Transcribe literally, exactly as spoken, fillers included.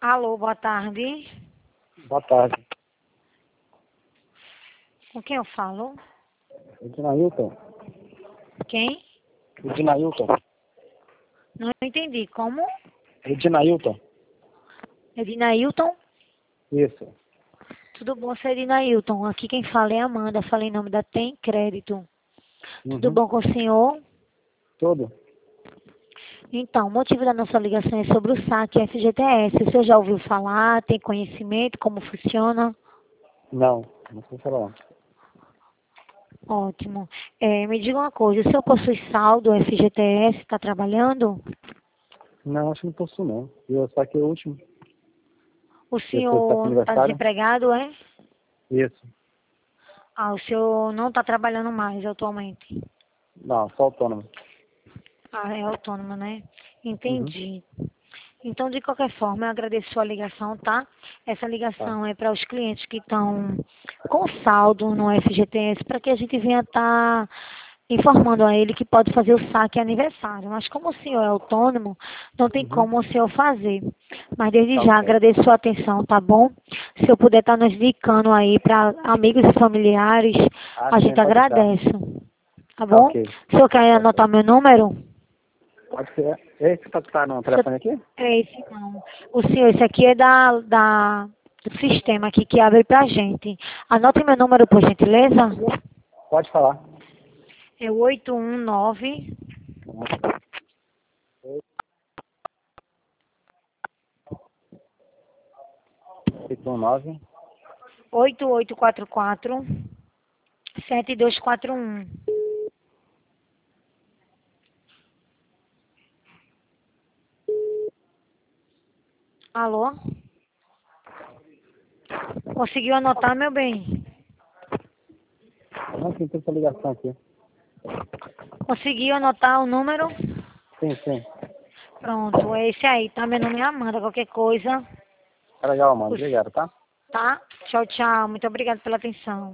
Alô, boa tarde. Boa tarde. Com quem eu falo? Ednailton. Quem? Ednailton. Não entendi. Como? Ednailton. Ednailton? Isso. Tudo bom, seu Ednailton? Aqui quem fala é Amanda. Falei em nome da Tem Crédito. Tudo Uhum. bom com o senhor? Tudo. Então, o motivo da nossa ligação é sobre o saque F G T S. O senhor já ouviu falar? Tem conhecimento? Como funciona? Não, não sei falar. Ótimo. É, me diga uma coisa, o senhor possui saldo F G T S? Está trabalhando? Não, acho que não possuo não. Eu saquei o último. O Depois tá com senhor está aniversário. desempregado, é? Isso. Ah, o senhor não está trabalhando mais atualmente? Não, só autônomo. Ah, é autônomo, né? Uhum. Entendi. Então, de qualquer forma, eu agradeço a sua ligação, tá? Essa Tá. ligação é para os clientes que estão com saldo no F G T S, para que a gente venha estar informando a ele que pode fazer o saque aniversário. Mas como o senhor é autônomo, não tem Uhum. como o senhor fazer. Mas desde Tá já ok. agradeço a sua atenção, tá bom? Se eu puder estar nos indicando aí para amigos e familiares, Ah, a sim, gente pode deixar. agradece. Tá Tá bom? ok. O senhor quer Tá ok. anotar meu número? Pode ser. Esse tá, tá no telefone aqui? É esse não. O senhor, esse aqui é da, da, do sistema aqui que abre pra gente. Anote meu número, por gentileza. Pode falar. É o oito um nove, oito um nove. oito oito quatro quatro, sete dois quatro um. Alô? Conseguiu anotar, meu bem? Não, sim, tem essa ligação aqui. Conseguiu anotar o número? Sim, sim. Pronto, é esse aí, tá? Meu nome é Amanda, qualquer coisa. Tá legal, mano. Os- Obrigado, tá? Tá? Tchau, tchau. Muito obrigada pela atenção.